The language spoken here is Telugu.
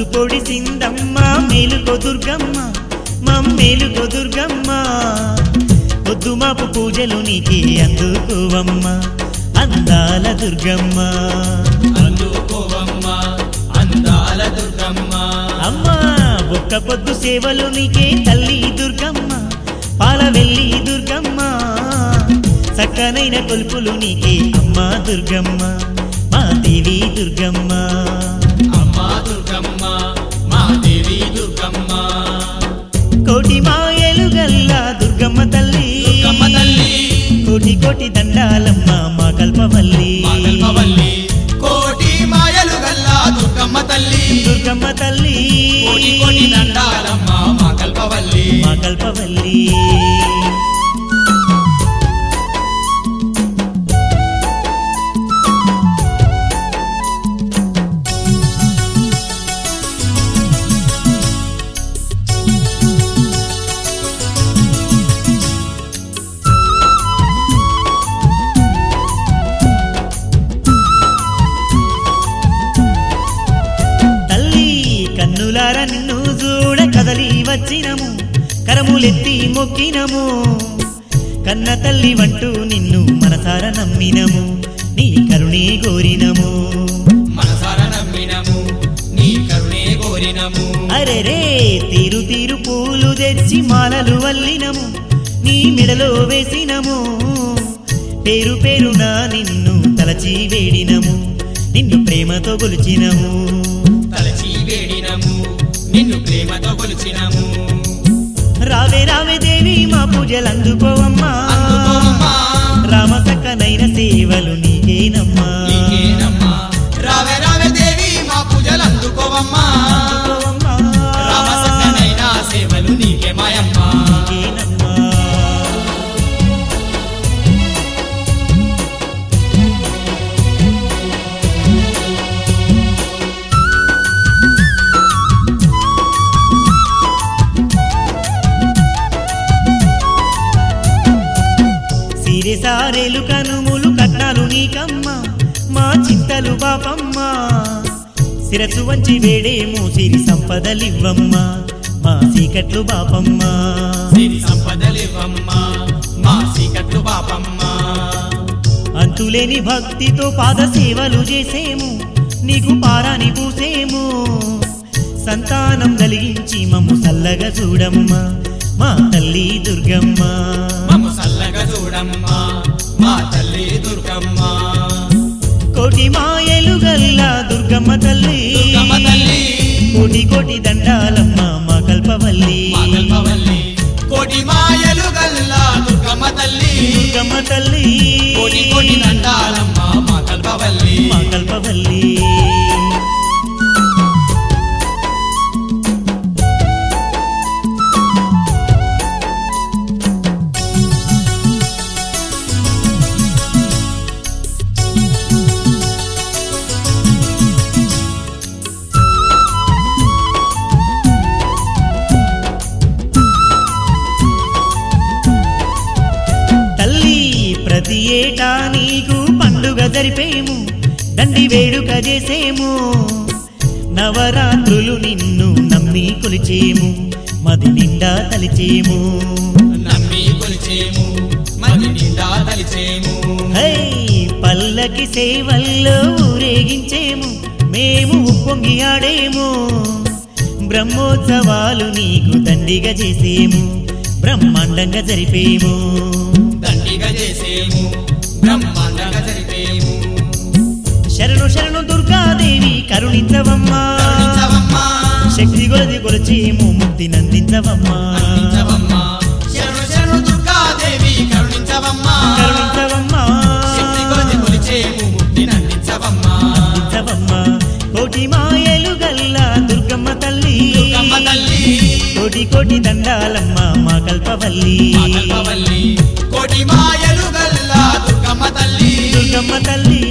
పొడి సిందమ్మ మేలుకో దుర్గమ్మ మమ్మేలుకో దుర్గమ్మ పొద్దు మాపు పూజలు నీకే అందుకోవమ్మ అందాల దుర్గమ్మ అందుకోవమ్మ అందాల దుర్గమ్మ అమ్మా ఒక్క పొద్దు సేవలు నీకే తల్లి దుర్గమ్మ పాలవెల్లి దుర్గమ్మ చక్కనైన కొలుపులు నీకే అమ్మా దుర్గమ్మ మా దేవి దుర్గమ్మ అమ్మా దుర్గమ్మ మా దేవి దుర్గమ్మ కోటి మాయలు గల్లా దుర్గమ్మ తల్లి దుర్గమ్మ తల్లి కోటి కోటి దండాలమ్మ మా కల్పవల్లి మా కల్పవల్లి కోటి మాయలు గల్లా దుర్గమ్మ తల్లి దుర్గమ్మ తల్లి కోటి కోటి దండాలమ్మ మా కల్పవల్లి మా కల్పవల్లి కన్నులార నిన్ను చూడ కదలి వచ్చినము కరములెత్తి మొక్కినము కన్న తల్లి వంటూ నిన్ను మనసార నమ్మినము నీ కరుణే కోరినము మనసార నమ్మినము నీ కరుణే కోరినము అరెరే తీరు తీరు పూలు తెచ్చి మాలలు వల్లినము నీ మెడలో వేసినము పేరు పేరున నిన్ను తలచి వేడినము నిన్ను ప్రేమతో కొలిచినము తలచి వేడినము నిన్ను ప్రేమతో కొలిచినము రావే రావే దేవి మా పూజలు అందుకోవమ్మా రామ సక్కనైన సేవలు నీకేనమ్మా నీకేనమ్మా రావే రావే దేవి మా పూజలు అందుకోవమ్మా రామ సక్కనైన సేవలు నీకే మాయమ్మా నీకేనమ్మా సారేలు కనుములు కట్నాలు నీకమ్మ మా చింతలు బాపమ్మ శిరసు వంచి వేడేమో సిరి సంపదలివ్వమ్మ మా సీకట్లు బాపమ్మ సిరి సంపదలివ్వమ్మ మా సీకట్లు బాపమ్మ అంతులేని భక్తితో పాద సేవలు చేసేము నీకు పారాని పూసేము సంతానం కలిగించి మమ్ము సల్లగా చూడమ్మా మా తల్లి దుర్గమ్మ మమ్ము సల్లగా చూడమ్మా మా తల్లి దుర్గమ్మ కోటి మాయలు గల్లా దుర్గమ్మ తల్లి దుర్గమ్మ తల్లి కోటి కోటి దండాలమ్మ మా కల్పవల్లి మా కల్పవల్లి కోటి మాయలు గల్లా దుర్గమ్మ తల్లి దుర్గమ్మ తల్లి కోటి కోటి దండాలమ్మ మా కల్పవల్లి మా కల్పవల్లి ప్రతి ఏటా నీకు పండుగ జరిపేము దండి వేడుక చేసేము నవరాత్రులు నిన్ను నమ్మి కొలిచేము మది నిండా తలిచేము నమ్మి కొలిచేము మది నిండా తలిచేము హై పల్లకి సేవల్లో ఊరేగించేము మేము ఉప్పొంగి ఆడేము బ్రహ్మోత్సవాలు నీకు దండిగా చేసేము బ్రహ్మాండంగా జరిపేము దండిగా చేసేము బ్రహ్మాండంగా జరిపేము శరణు శరణు దుర్గాదేవి కరుణించవమ్మా శక్తి కొలది కొలచేము ముక్తి నందించవమ్మా శరణు శరణు దుర్గాదేవి కరుణించవమ్మా శక్తి కొలది కొలిచేము ముక్తి నందించవమ్మా కోటి మాయలు గల్లా దుర్గమ్మ తల్లి కోటి కోటి దండాలమ్మ మా కల్పవల్లి కోటి మాయలు గల్లా దుర్గమ్మ తల్లి దుర్గమ్మ తల్లి